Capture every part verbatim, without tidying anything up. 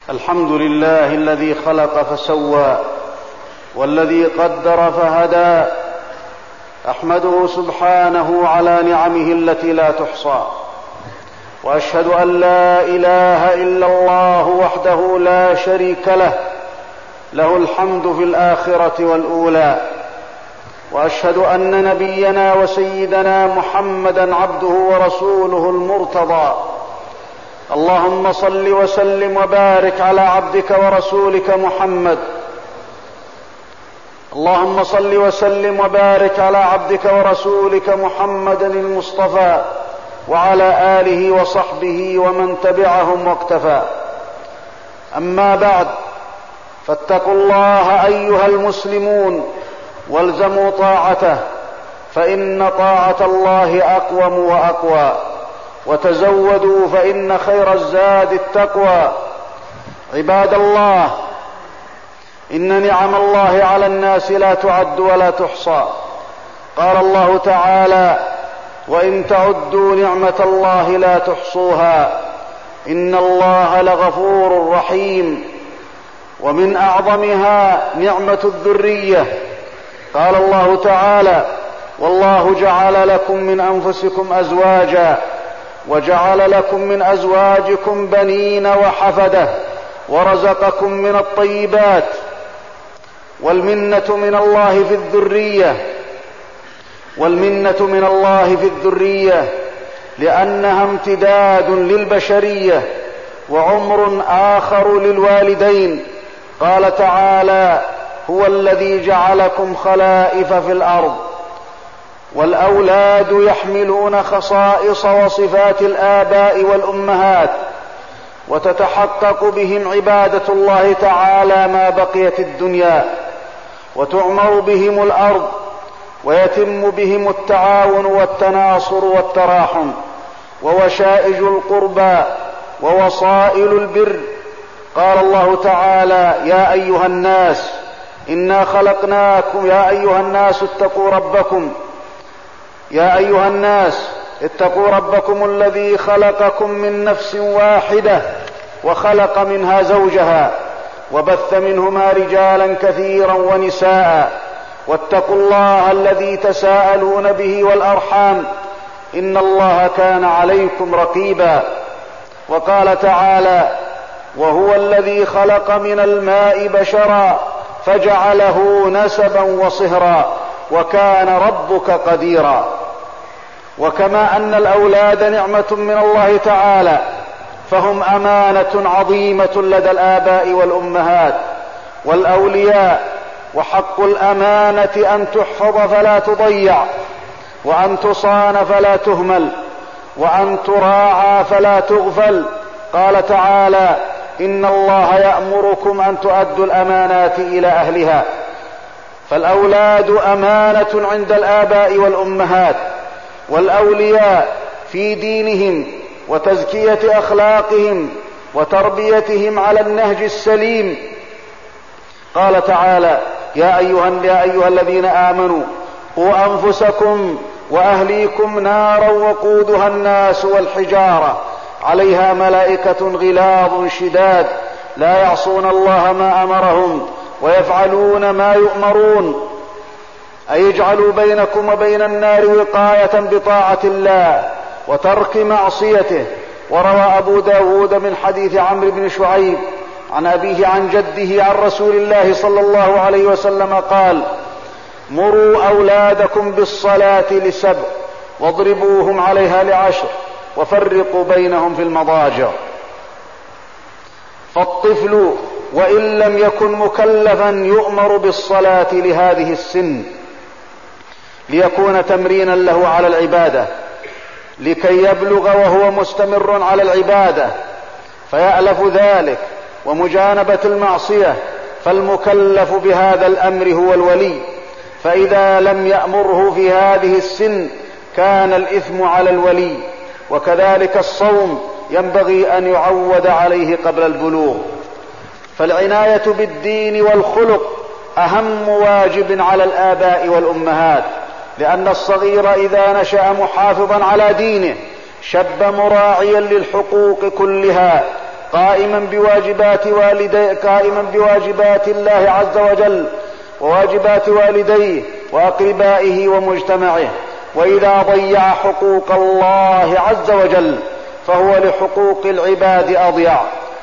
الحمد لله الذي خلق فسوى والذي قدر فهدى. أحمده سبحانه على نعمه التي لا تحصى، وأشهد أن لا إله إلا الله وحده لا شريك له، له الحمد في الآخرة والأولى. وأشهد أن نبينا وسيدنا محمدا عبده ورسوله المرتضى. اللهم صل وسلم وبارك على عبدك ورسولك محمد. اللهم صل وسلم وبارك على عبدك ورسولك محمد المصطفى وعلى آله وصحبه ومن تبعهم واقتفى. أما بعد، فاتقوا الله أيها المسلمون والزموا طاعته، فإن طاعة الله أقوم وأقوى. وتزودوا فإن خير الزاد التقوى. عباد الله، إن نعم الله على الناس لا تعد ولا تحصى. قال الله تعالى: وإن تعدوا نعمة الله لا تحصوها إن الله لغفور رحيم. ومن أعظمها نعمة الذرية. قال الله تعالى: والله جعل لكم من أنفسكم أزواجا وجعل لكم من أزواجكم بنين وحفدة ورزقكم من الطيبات. والمنة من الله في الذرية والمنة من الله في الذرية لأنها امتداد للبشرية وعمر آخر للوالدين. قال تعالى: هو الذي جعلكم خلائف في الأرض. والأولاد يحملون خصائص وصفات الآباء والأمهات، وتتحقق بهم عبادة الله تعالى ما بقيت الدنيا، وتعمر بهم الأرض، ويتم بهم التعاون والتناصر والتراحم، ووشائج القربى ووصائل البر. قال الله تعالى: يا أيها الناس إنا خلقناكم يا أيها الناس اتقوا ربكم يا أيها الناس اتقوا ربكم الذي خلقكم من نفس واحدة وخلق منها زوجها وبث منهما رجالا كثيرا ونساء واتقوا الله الذي تساءلون به والأرحام إن الله كان عليكم رقيبا. وقال تعالى: وهو الذي خلق من الماء بشرا فجعله نسبا وصهرا وكان ربك قديرا. وكما أن الأولاد نعمة من الله تعالى، فهم أمانة عظيمة لدى الآباء والأمهات والأولياء. وحق الأمانة أن تحفظ فلا تضيع، وأن تصان فلا تهمل، وأن تراعى فلا تغفل. قال تعالى: إن الله يأمركم أن تؤدوا الأمانات إلى أهلها. فالأولاد أمانة عند الآباء والأمهات والأولياء في دينهم وتزكية أخلاقهم وتربيتهم على النهج السليم. قال تعالى: يا أيها, يا أيها الذين آمنوا قوا أنفسكم وأهليكم نارا وقودها الناس والحجارة عليها ملائكة غلاظ شداد لا يعصون الله ما أمرهم ويفعلون ما يؤمرون. أي اجعلوا بينكم وبين النار وقاية بطاعة الله وترك معصيته. وروى أبو داود من حديث عمرو بن شعيب عن أبيه عن جده عن رسول الله صلى الله عليه وسلم قال: مروا أولادكم بالصلاة لسبع واضربوهم عليها لعشر وفرقوا بينهم في المضاجع. فالطفل وإن لم يكن مكلفا يؤمر بالصلاة لهذه السن ليكون تمرينا له على العبادة، لكي يبلغ وهو مستمر على العبادة فيألف ذلك ومجانبة المعصية. فالمكلف بهذا الأمر هو الولي، فإذا لم يأمره في هذه السن كان الإثم على الولي. وكذلك الصوم ينبغي أن يعود عليه قبل البلوغ. فالعناية بالدين والخلق أهم واجب على الآباء والأمهات، لأن الصغير إذا نشأ محافظا على دينه شب مراعيا للحقوق كلها قائما بواجبات والديه قائما بواجبات الله عز وجل وواجبات والديه وأقربائه ومجتمعه. وإذا ضيع حقوق الله عز وجل فهو لحقوق العباد أضيع.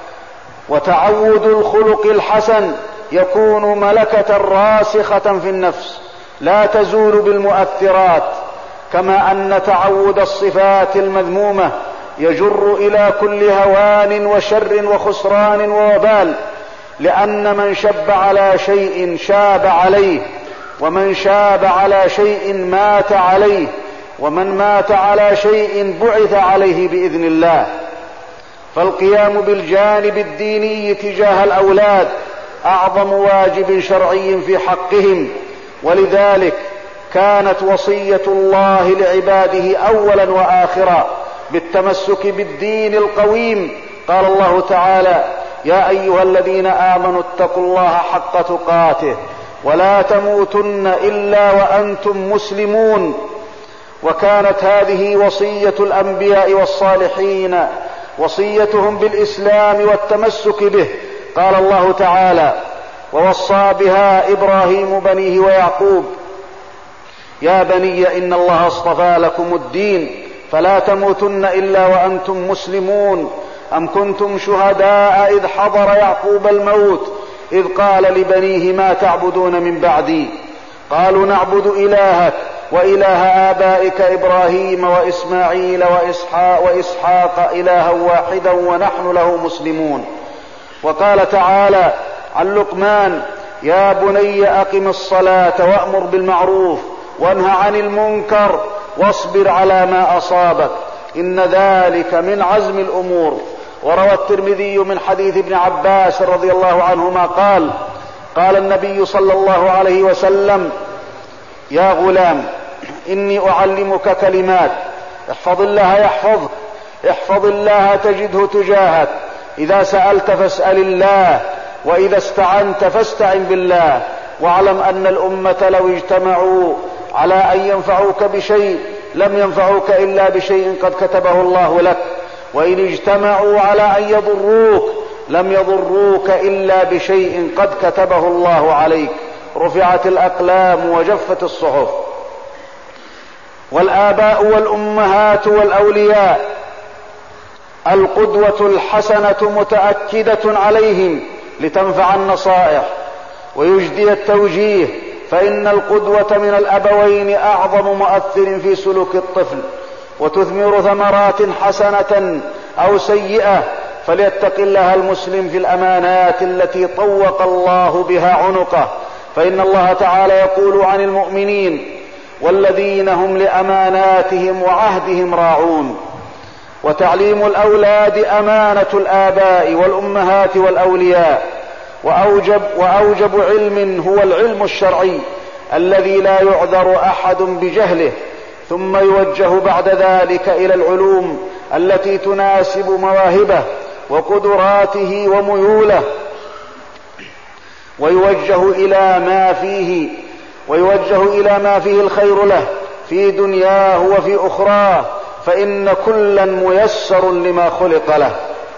وتعود الخلق الحسن يكون ملكة راسخة في النفس لا تزول بالمؤثرات، كما أن تعود الصفات المذمومة يجر إلى كل هوان وشر وخسران ووبال، لأن من شب على شيء شاب عليه، ومن شاب على شيء مات عليه، ومن مات على شيء بعث عليه بإذن الله. فالقيام بالجانب الديني تجاه الأولاد أعظم واجب شرعي في حقهم، ولذلك كانت وصية الله لعباده أولا وآخرا بالتمسك بالدين القويم. قال الله تعالى: يا أيها الذين آمنوا اتقوا الله حق تقاته ولا تموتن إلا وأنتم مسلمون. وكانت هذه وصية الأنبياء والصالحين، وصيتهم بالإسلام والتمسك به. قال الله تعالى: ووصى بها إبراهيم بنيه ويعقوب يا بني إن الله اصطفى لكم الدين فلا تموتن إلا وأنتم مسلمون. أم كنتم شهداء إذ حضر يعقوب الموت إذ قال لبنيه ما تعبدون من بعدي قالوا نعبد إلهك وإله آبائك إبراهيم وإسماعيل وإسحاق, وإسحاق إلها واحدا ونحن له مسلمون. وقال تعالى عن لقمان: يا بني أقم الصلاة وأمر بالمعروف وانهى عن المنكر واصبر على ما أصابك إن ذلك من عزم الأمور. وروى الترمذي من حديث ابن عباس رضي الله عنهما قال: قال النبي صلى الله عليه وسلم: يا غلام إني أعلمك كلمات احفظ الله يحفظك احفظ الله تجده تجاهك إذا سألت فاسأل الله وإذا استعنت فاستعن بالله واعلم أن الأمة لو اجتمعوا على أن ينفعوك بشيء لم ينفعوك إلا بشيء قد كتبه الله لك وإن اجتمعوا على أن يضروك لم يضروك إلا بشيء قد كتبه الله عليك. رفعت الأقلام وجفت الصحف. والآباء والأمهات والأولياء القدوة الحسنة متأكدة عليهم لتنفع النصائح ويجدي التوجيه، فإن القدوة من الأبوين أعظم مؤثر في سلوك الطفل وتثمر ثمرات حسنة أو سيئة. فليتق الله المسلم في الأمانات التي طوق الله بها عنقه، فإن الله تعالى يقول عن المؤمنين: والذين هم لأماناتهم وعهدهم راعون. وتعليم الأولاد أمانة الآباء والأمهات والأولياء، وأوجب, وأوجب علم هو العلم الشرعي الذي لا يعذر أحد بجهله، ثم يوجه بعد ذلك إلى العلوم التي تناسب مواهبه وقدراته وميوله، ويوجه إلى ما فيه ويوجه إلى ما فيه الخير له في دنياه وفي أخراه، فإن كلا ميسر لما خلق له.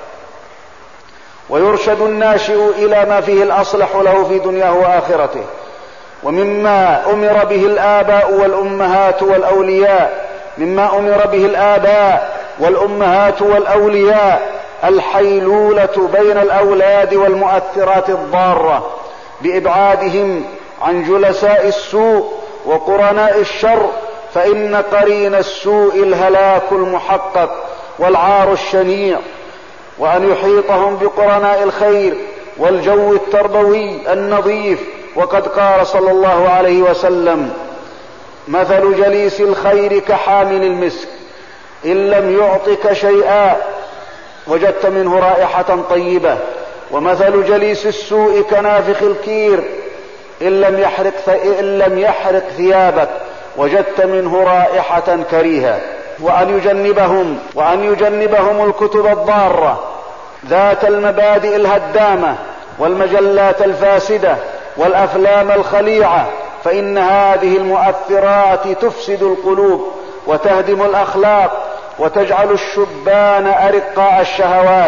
ويرشد الناشئ إلى ما فيه الأصلح له في دنياه وآخرته. ومما أمر به الآباء والأمهات والأولياء مما أمر به الآباء والأمهات والأولياء الحيلولة بين الأولاد والمؤثرات الضارة بإبعادهم عن جلساء السوء وقرناء الشر، فإن قرين السوء الهلاك المحقق والعار الشنيع، وأن يحيطهم بقرناء الخير والجو التربوي النظيف. وقد قال صلى الله عليه وسلم: مثل جليس الخير كحامل المسك إن لم يعطك شيئا وجدت منه رائحة طيبة، ومثل جليس السوء كنافخ الكير إن لم يحرق, إن لم يحرق ثيابك وجدت منه رائحة كريهة. وأن يجنبهم, وأن يجنبهم الكتب الضارة ذات المبادئ الهدامة والمجلات الفاسدة والأفلام الخليعة، فإن هذه المؤثرات تفسد القلوب وتهدم الأخلاق وتجعل الشبان أرقاء الشهوات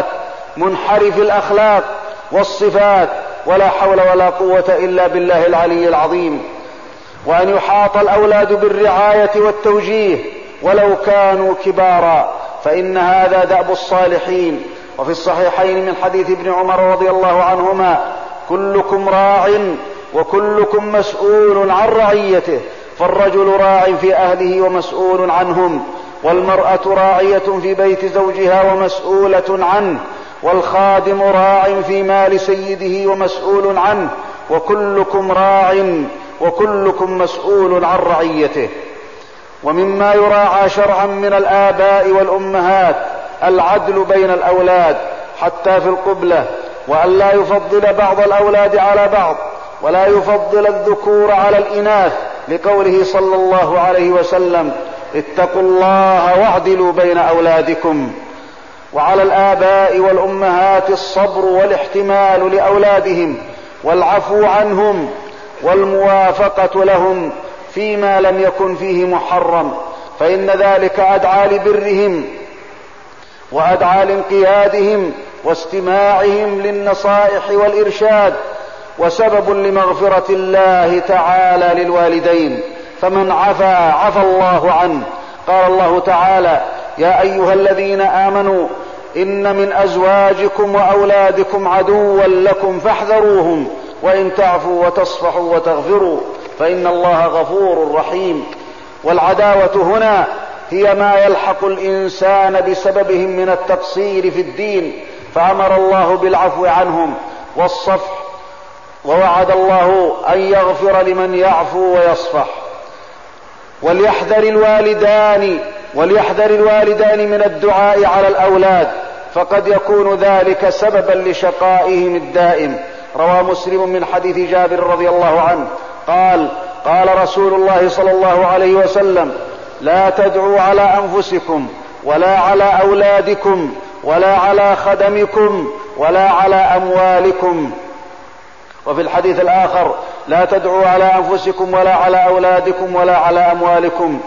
منحرف الأخلاق والصفات، ولا حول ولا قوة إلا بالله العلي العظيم. وأن يحاط الأولاد بالرعاية والتوجيه ولو كانوا كبارا، فإن هذا دأب الصالحين. وفي الصحيحين من حديث ابن عمر رضي الله عنهما: كلكم راع وكلكم مسؤول عن رعيته، فالرجل راع في أهله ومسؤول عنهم، والمرأة راعية في بيت زوجها ومسؤولة عنه، والخادم راع في مال سيده ومسؤول عنه، وكلكم راع وكلكم مسؤول عن رعيته. ومما يراعى شرعا من الآباء والأمهات العدل بين الأولاد حتى في القبلة، وأن لا يفضل بعض الأولاد على بعض، ولا يفضل الذكور على الإناث، لقوله صلى الله عليه وسلم: اتقوا الله واعدلوا بين أولادكم. وعلى الآباء والأمهات الصبر والاحتمال لأولادهم والعفو عنهم والموافقة لهم فيما لم يكن فيه محرم، فإن ذلك أدعى لبرهم وأدعى لانقيادهم واستماعهم للنصائح والإرشاد، وسبب لمغفرة الله تعالى للوالدين. فمن عفا عفى الله عنه. قال الله تعالى: يا أيها الذين آمنوا إن من أزواجكم وأولادكم عدوا لكم فاحذروهم، وإن تعفوا وتصفحوا وتغفروا فإن الله غفور رحيم. والعداوة هنا هي ما يلحق الإنسان بسببهم من التقصير في الدين، فأمر الله بالعفو عنهم والصفح، ووعد الله أن يغفر لمن يعفو ويصفح. وليحذر الوالدان وليحذر الوالدان من الدعاء على الأولاد، فقد يكون ذلك سببا لشقائهم الدائم. روى مسلم من حديث جابر رضي الله عنه قال: قال رسول الله صلى الله عليه وسلم: لا تدعوا على أنفسكم ولا على أولادكم ولا على خدمكم ولا على أموالكم. وفي الحديث الآخر: لا تدعوا على أنفسكم ولا على أولادكم ولا على أموالكم،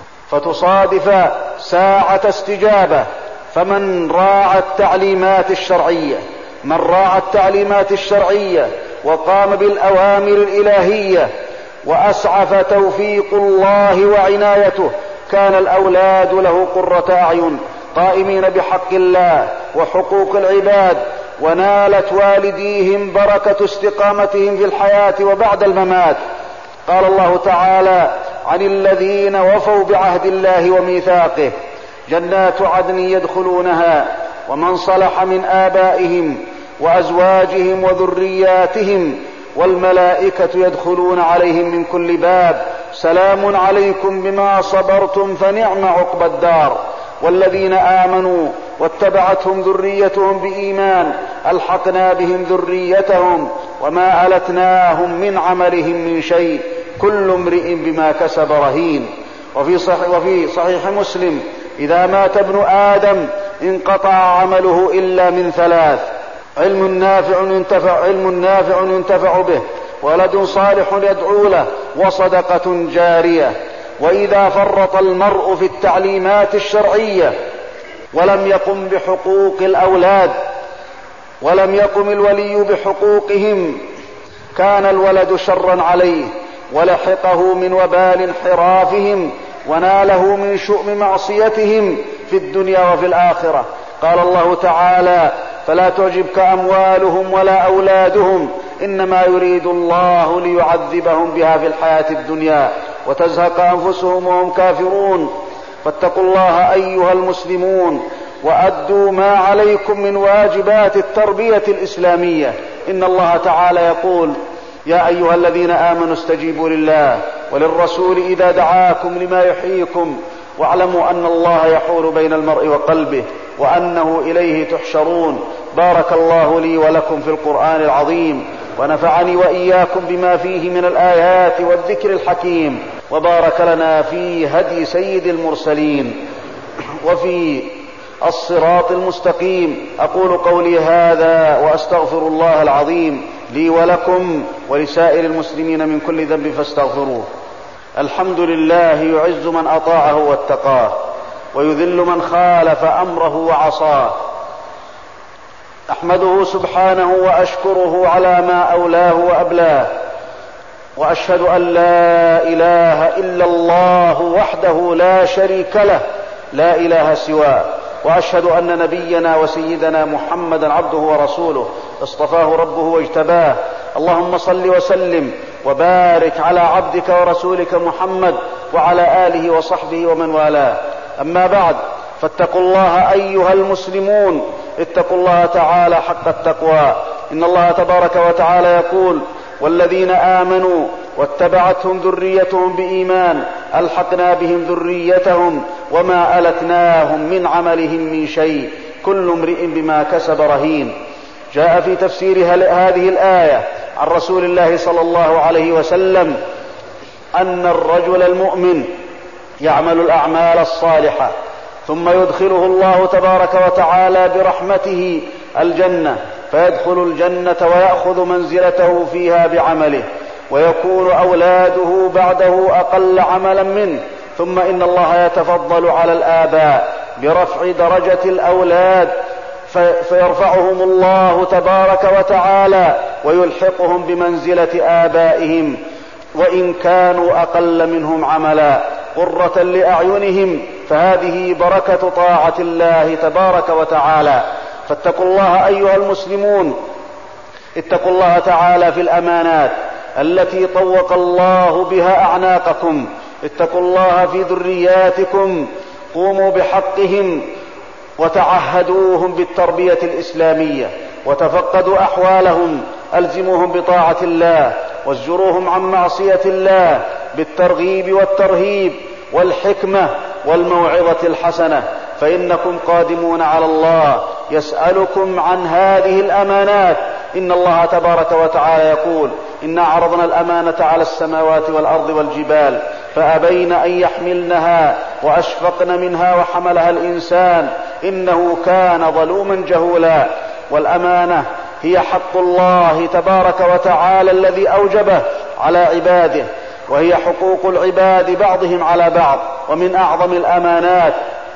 فتصادف ساعة استجابة. فمن راعى التعليمات الشرعية من راعى التعليمات الشرعية وقام بالأوامر الإلهية وأسعف توفيق الله وعنايته، كان الأولاد له قرة أعين قائمين بحق الله وحقوق العباد، ونالت والديهم بركة استقامتهم في الحياة وبعد الممات. قال الله تعالى عن الذين وفوا بعهد الله وميثاقه: جنات عدن يدخلونها ومن صلح من آبائهم وأزواجهم وذرياتهم والملائكة يدخلون عليهم من كل باب سلام عليكم بما صبرتم فنعم عقبى الدار. والذين آمنوا واتبعتهم ذريتهم بإيمان ألحقنا بهم ذريتهم وما ألتناهم من عملهم من شيء كل امرئ بما كسب رهين. وفي صحيح, وفي صحيح مسلم: إذا مات ابن آدم انقطع عمله إلا من ثلاث: علم نافع ينتفع, علم نافع ينتفع به، ولد صالح يدعو له، وصدقة جارية. وإذا فرط المرء في التعليمات الشرعية ولم يقم بحقوق الأولاد ولم يقم الولي بحقوقهم كان الولد شرا عليه، ولحقه من وبال انحرافهم، وناله من شؤم معصيتهم في الدنيا وفي الآخرة. قال الله تعالى: فلا تعجبك أموالهم ولا أولادهم إنما يريد الله ليعذبهم بها في الحياة الدنيا وتزهق أنفسهم وهم كافرون. فاتقوا الله أيها المسلمون وأدوا ما عليكم من واجبات التربية الإسلامية. إن الله تعالى يقول: يا أيها الذين آمنوا استجيبوا لله وللرسول إذا دعاكم لما يحييكم واعلموا أن الله يحول بين المرء وقلبه وأنه إليه تحشرون. بارك الله لي ولكم في القرآن العظيم، ونفعني وإياكم بما فيه من الآيات والذكر الحكيم، وبارك لنا في هدي سيد المرسلين وفي الصراط المستقيم. أقول قولي هذا وأستغفر الله العظيم لي ولكم ولسائر المسلمين من كل ذنب فاستغفروه. الحمد لله يعز من أطاعه واتقاه، ويذل من خالف أمره وعصاه. أحمده سبحانه وأشكره على ما أولاه وأبلاه، وأشهد أن لا إله إلا الله وحده لا شريك له لا إله سواه، وأشهد أن نبينا وسيدنا محمدا عبده ورسوله اصطفاه ربه واجتباه. اللهم صل وسلم وبارك على عبدك ورسولك محمد وعلى آله وصحبه ومن والاه. أما بعد، فاتقوا الله أيها المسلمون، اتقوا الله تعالى حق التقوى. إن الله تبارك وتعالى يقول: والذين آمنوا واتبعتهم ذريتهم بإيمان ألحقنا بهم ذريتهم وما ألتناهم من عملهم من شيء كل امرئ بما كسب رهين. جاء في تفسير هذه الآية عن رسول الله صلى الله عليه وسلم أن الرجل المؤمن يعمل الأعمال الصالحة ثم يدخله الله تبارك وتعالى برحمته الجنة، فيدخل الجنة ويأخذ منزلته فيها بعمله، ويكون أولاده بعده أقل عملا منه. ثم إن الله يتفضل على الآباء برفع درجة الأولاد، فيرفعهم الله تبارك وتعالى ويلحقهم بمنزلة آبائهم وإن كانوا أقل منهم عملا قرة لأعينهم. فهذه بركة طاعة الله تبارك وتعالى. فاتقوا الله أيها المسلمون، اتقوا الله تعالى في الأمانات التي طوق الله بها أعناقكم. اتقوا الله في ذرياتكم، قوموا بحقهم وتعهدوهم بالتربية الإسلامية، وتفقدوا أحوالهم، ألزموهم بطاعة الله وازجروهم عن معصية الله بالترغيب والترهيب والحكمة والموعظة الحسنة، فإنكم قادمون على الله يسألكم عن هذه الأمانات. إن الله تبارك وتعالى يقول: إنا عرضنا الأمانة على السماوات والأرض والجبال فأبين أن يحملنها وأشفقن منها وحملها الإنسان إنه كان ظلوما جهولا. والأمانة هي حق الله تبارك وتعالى الذي أوجبه على عباده، وهي حقوق العباد بعضهم على بعض. ومن أعظم الأمانات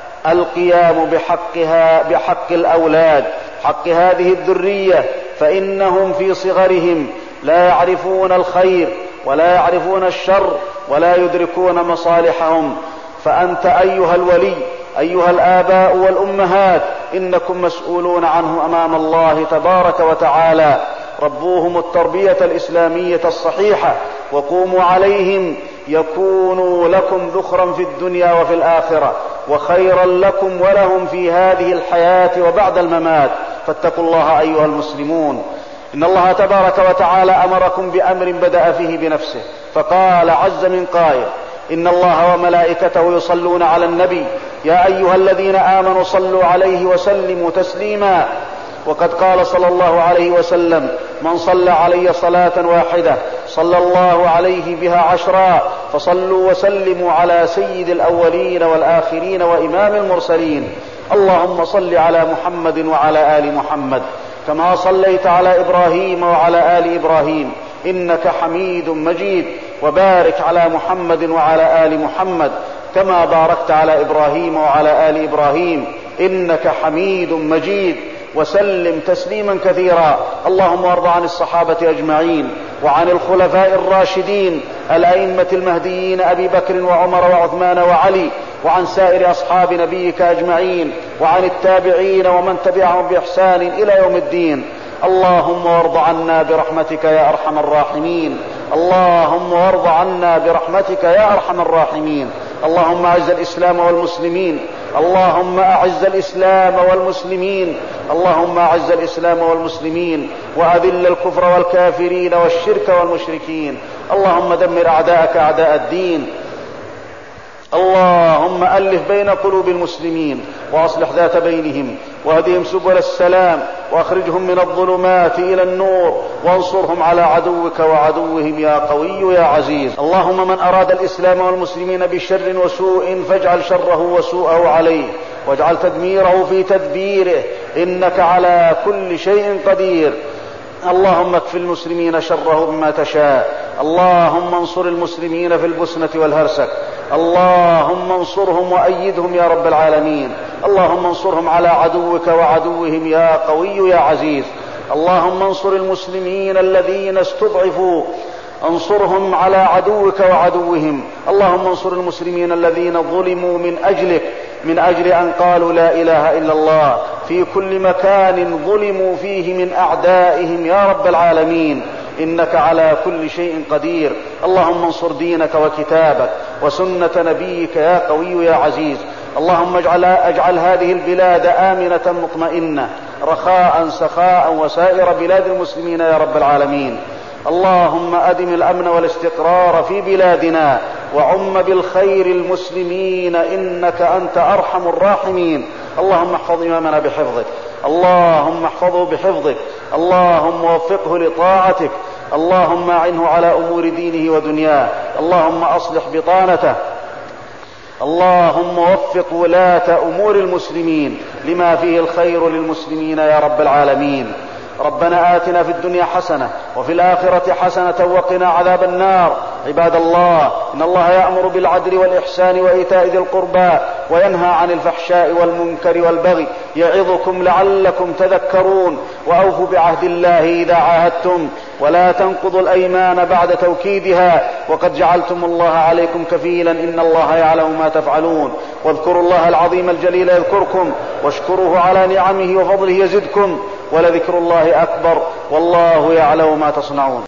القيام بحقها بحق الأولاد، حق هذه الذرية، فإنهم في صغرهم لا يعرفون الخير ولا يعرفون الشر ولا يدركون مصالحهم. فأنت أيها الولي، أيها الآباء والأمهات، إنكم مسؤولون عنه أمام الله تبارك وتعالى. ربوهم التربية الإسلامية الصحيحة وقوموا عليهم يكونوا لكم ذخرا في الدنيا وفي الآخرة وخيرا لكم ولهم في هذه الحياة وبعد الممات. فاتقوا الله أيها المسلمون. إن الله تبارك وتعالى أمركم بأمر بدأ فيه بنفسه، فقال عز من قائل: إن الله وملائكته يصلون على النبي يا أيها الذين آمنوا صلوا عليه وسلموا تسليما. وقد قال صلى الله عليه وسلم: من صلى علي صلاة واحدة صلى الله عليه بها عشرا. فصلوا وسلموا على سيد الأولين والآخرين وإمام المرسلين. اللهم صل على محمد وعلى آل محمد كما صليت على إبراهيم وعلى آل إبراهيم إنك حميد مجيد، وبارك على محمد وعلى آل محمد كما باركت على إبراهيم وعلى آل إبراهيم إنك حميد مجيد، وسلم تسليما كثيرا. اللهم وارض عن الصحابة أجمعين وعن الخلفاء الراشدين الأئمة المهديين أبي بكر وعمر وعثمان وعلي، وعن سائر أصحاب نبيك أجمعين، وعن التابعين ومن تبعهم بإحسان إلى يوم الدين. اللهم وارض عنا برحمتك يا أرحم الراحمين. اللهم وارض عنا برحمتك يا أرحم الراحمين. اللهم أعز الإسلام والمسلمين. اللهم أعز الإسلام والمسلمين. اللهم أعز الإسلام والمسلمين وأذل الكفر والكافرين والشرك والمشركين. اللهم دمر أعداءك أعداء الدين. اللهم ألف بين قلوب المسلمين وأصلح ذات بينهم واهدهم سبل السلام وأخرجهم من الظلمات إلى النور وانصرهم على عدوك وعدوهم يا قوي يا عزيز. اللهم من أراد الإسلام والمسلمين بشر وسوء فاجعل شره وسوءه عليه واجعل تدميره في تدبيره إنك على كل شيء قدير. اللهم اكف المسلمين شره بما تشاء. اللهم انصر المسلمين في البسنة والهرسك اللهم انصرهم وأيدهم يا رب العالمين. اللهم انصرهم على عدوك وعدوهم يا قوي يا عزيز. اللهم انصر المسلمين الذين استضعفوا، انصرهم على عدوك وعدوهم. اللهم انصر المسلمين الذين ظلموا من أجلك، من أجل أن قالوا لا إله إلا الله، في كل مكان ظلموا فيه من أعدائهم يا رب العالمين، إنك على كل شيء قدير. اللهم انصر دينك وكتابك وسنة نبيك يا قوي يا عزيز. اللهم اجعل, اجعل هذه البلاد آمنة مطمئنة رخاء سخاء وسائر بلاد المسلمين يا رب العالمين. اللهم أدم الأمن والاستقرار في بلادنا وعم بالخير المسلمين إنك أنت أرحم الراحمين. اللهم احفظ إمامنا بحفظك، اللهم احفظه بحفظك، اللهم وفقه لطاعتك، اللهم أعنه على أمور دينه ودنياه، اللهم أصلح بطانته، اللهم وفق ولاة أمور المسلمين لما فيه الخير للمسلمين يا رب العالمين. ربنا آتنا في الدنيا حسنة وفي الآخرة حسنة وقنا عذاب النار. عباد الله، إن الله يأمر بالعدل والإحسان وإيتاء ذي القربى وينهى عن الفحشاء والمنكر والبغي يعظكم لعلكم تذكرون. وأوفوا بعهد الله إذا عاهدتم ولا تنقضوا الأيمان بعد توكيدها وقد جعلتم الله عليكم كفيلا إن الله يعلم ما تفعلون. واذكروا الله العظيم الجليل يذكركم واشكروه على نعمه وفضله يزدكم ولذكر الله أكبر والله يعلم ما تصنعون.